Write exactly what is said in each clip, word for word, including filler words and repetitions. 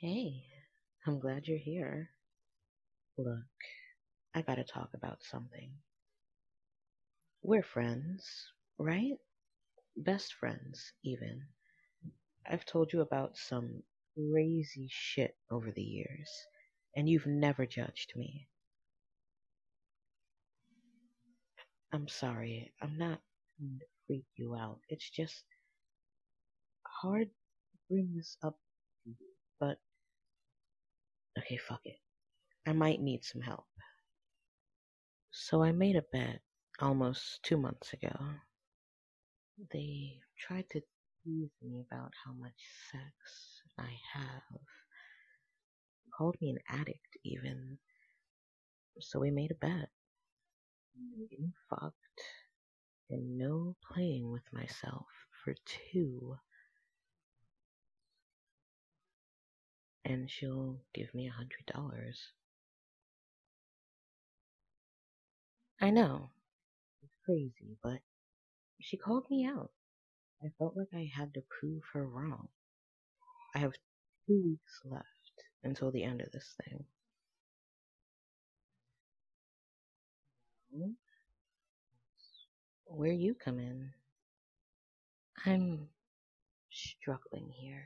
Hey, I'm glad you're here. Look, I gotta talk about something. We're friends, right? Best friends, even. I've told you about some crazy shit over the years, and you've never judged me. I'm sorry, I'm not trying to freak you out. It's just hard to bring this up to you, but okay, fuck it. I might need some help. So I made a bet almost two months ago. They tried to tease me about how much sex I have, called me an addict even. So we made a bet. No getting fucked and no playing with myself for two. And she'll give me a hundred dollars. I know, it's crazy, but she called me out. I felt like I had to prove her wrong. I have two weeks left until the end of this thing. Where you come in. I'm struggling here.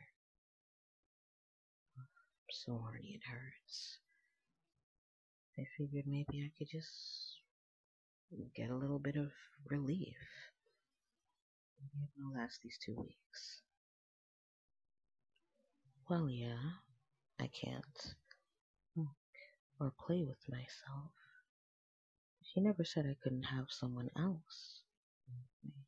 I'm so horny it hurts. I figured maybe I could just get a little bit of relief. Maybe it'll last these two weeks. Well, yeah, I can't fuck or play with myself. She never said I couldn't have someone else with me.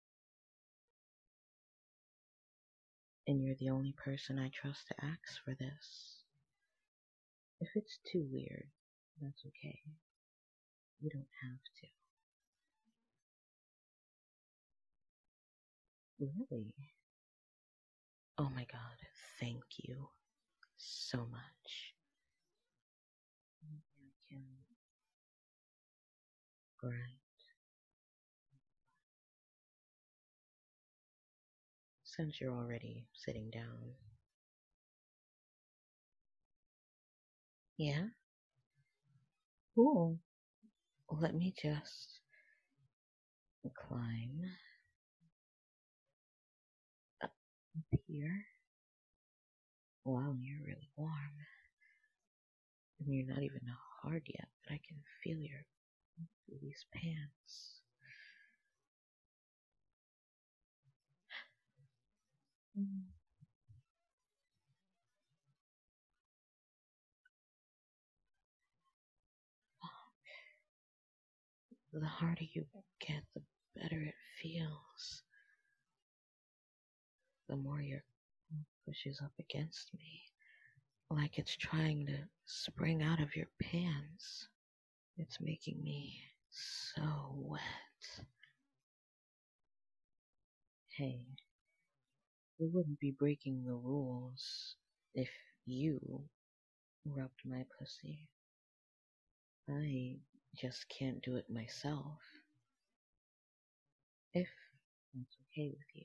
And you're the only person I trust to ask for this. If it's too weird, that's okay. You don't have to. Really? Oh my god, thank you so much. Maybe I can grind. Since you're already sitting down. Yeah? Cool. Let me just climb up here. Wow, you're really warm. And you're not even hard yet, but I can feel your through these pants. Mm. The harder you get, the better it feels. The more your pushes up against me, like it's trying to spring out of your pants. It's making me so wet. Hey, we wouldn't be breaking the rules if you rubbed my pussy. I just can't do it myself. If that's okay with you.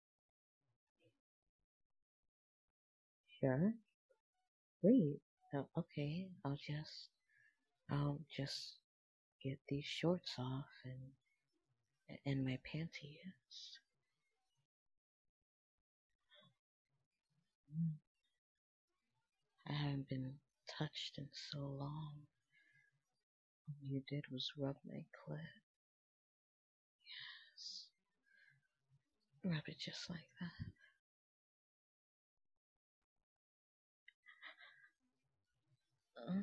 Sure? Great. Oh, okay, I'll just, I'll just get these shorts off and, and my panties. Mm, I haven't been touched in so long. All you did was rub my clit. Yes. Rub it just like that. Uh,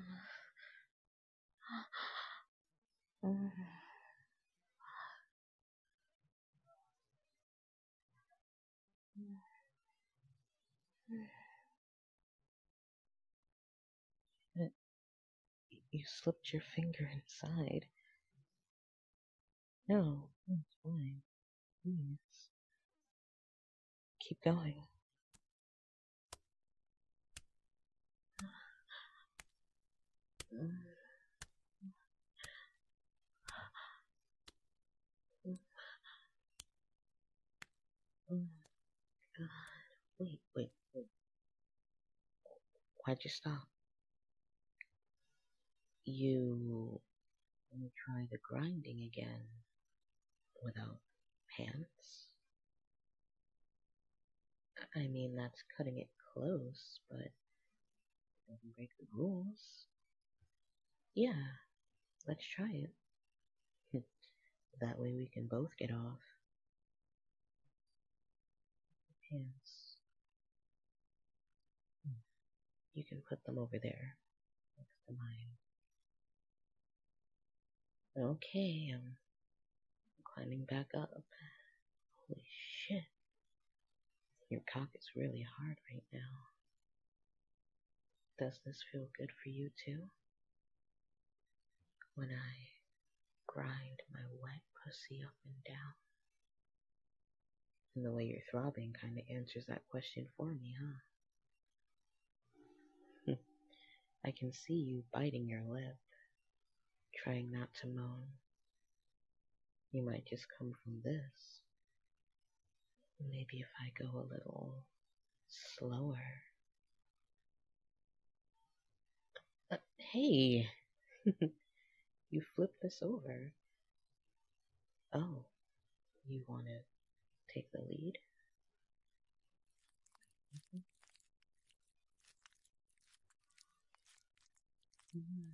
uh, uh. You slipped your finger inside. No, it's fine. Please. Keep going. Oh my god. Wait, wait, wait. Why'd you stop? You want to try the grinding again without pants? I mean, that's cutting it close, but it doesn't break the rules. Yeah, let's try it. That way we can both get off. Pants. You can put them over there, next to mine. Okay, I'm climbing back up. Holy shit. Your cock is really hard right now. Does this feel good for you too? When I grind my wet pussy up and down. And the way you're throbbing kind of answers that question for me, huh? I can see you biting your lip, trying not to moan. You might just come from this. Maybe if I go a little slower. Uh, hey! You flipped this over. Oh, you want to take the lead? Mm-hmm. Mm-hmm.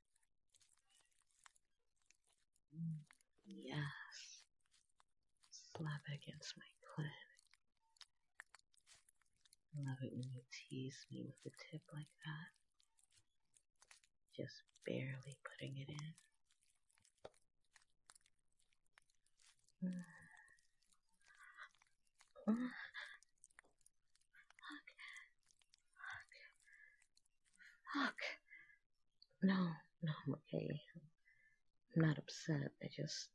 Yes. Slap against my clit. Love it when you tease me with the tip like that. Just barely putting it in. Mm. Mm. Fuck. Fuck. Fuck. No, no, I'm okay. I'm not upset. I just...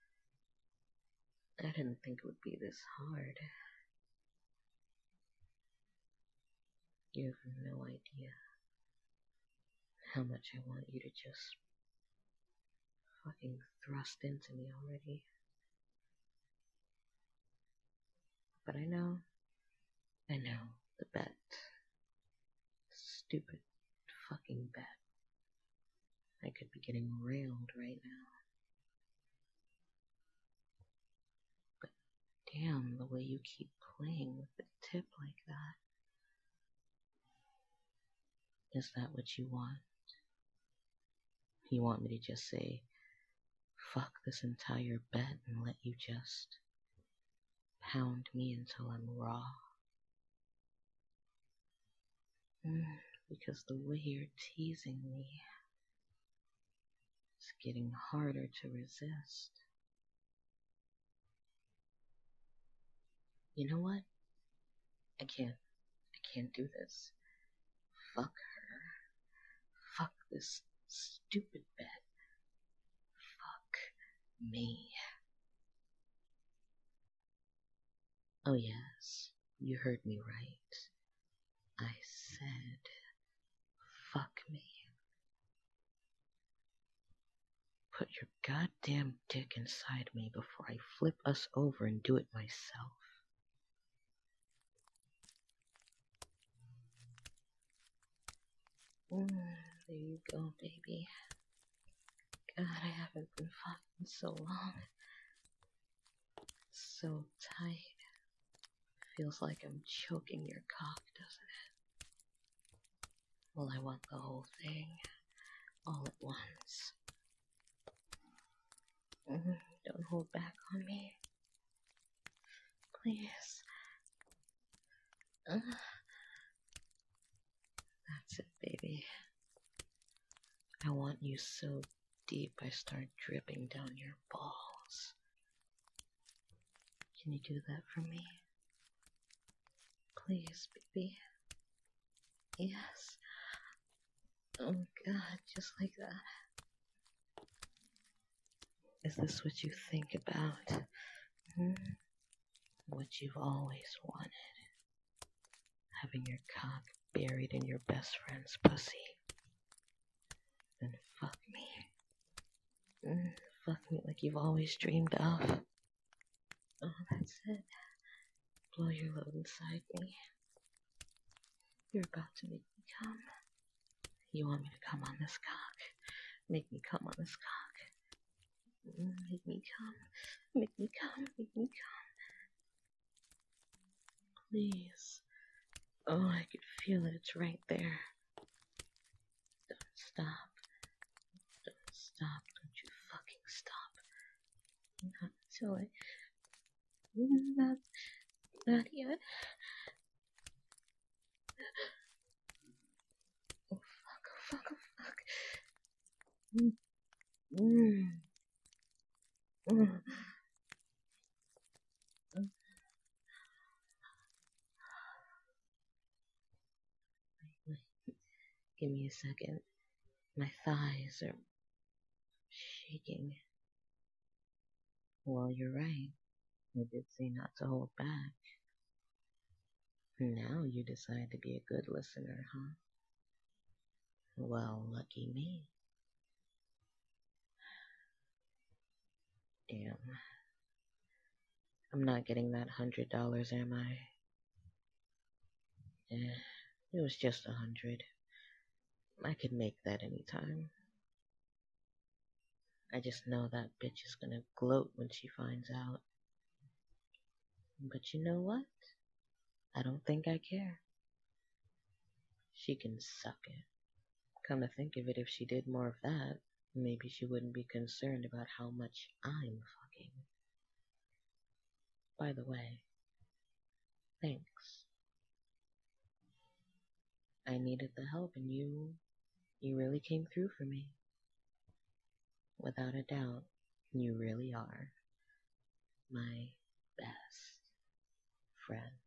I didn't think it would be this hard. You have no idea how much I want you to just fucking thrust into me already. But I know, I know, the bet. Stupid fucking bet. I could be getting railed right now. But damn, the way you keep playing with the tip like that. Is that what you want? You want me to just say, fuck this entire bet and let you just pound me until I'm raw? Mm, because the way you're teasing me is getting harder to resist. You know what? I can't. I can't do this. Fuck her. Fuck this stupid bet. Fuck me. Oh yes, you heard me right. I said, fuck me. Put your goddamn dick inside me before I flip us over and do it myself. Mm, there you go, baby. God, I haven't been fucking so long. It's so tight. Feels like I'm choking your cock, doesn't it? Well, I want the whole thing, all at once. Mm, don't hold back on me. Please. Uh, that's it, baby. I want you so deep I start dripping down your balls. Can you do that for me? Please, baby. Yes. Oh God, just like that. Is this what you think about? Hmm? What you've always wanted? Having your cock buried in your best friend's pussy? Then fuck me. Mm, fuck me like you've always dreamed of. Oh, that's it. Blow your load inside me. You're about to make me come. You want me to come on this cock? Make me come on this cock. Make me come. Make me come. Make me come. Please. Oh, I could feel it. It's right there. Don't stop. Don't stop. Don't you fucking stop. Not until I... Not, not yet. Oh, fuck. Oh, fuck. Oh, fuck. Mm. Mm. Mm. Wait, wait. Give me a second. My thighs are shaking. Well, you're right. I did say not to hold back. Now you decide to be a good listener, huh? Well, lucky me. Damn. I'm not getting that hundred dollars, am I? Eh, it was just a hundred. I could make that anytime. I just know that bitch is gonna gloat when she finds out. But you know what? I don't think I care. She can suck it. Come to think of it, if she did more of that, maybe she wouldn't be concerned about how much I'm fucking. By the way, thanks. I needed the help and you, you really came through for me. Without a doubt, you really are my best friend.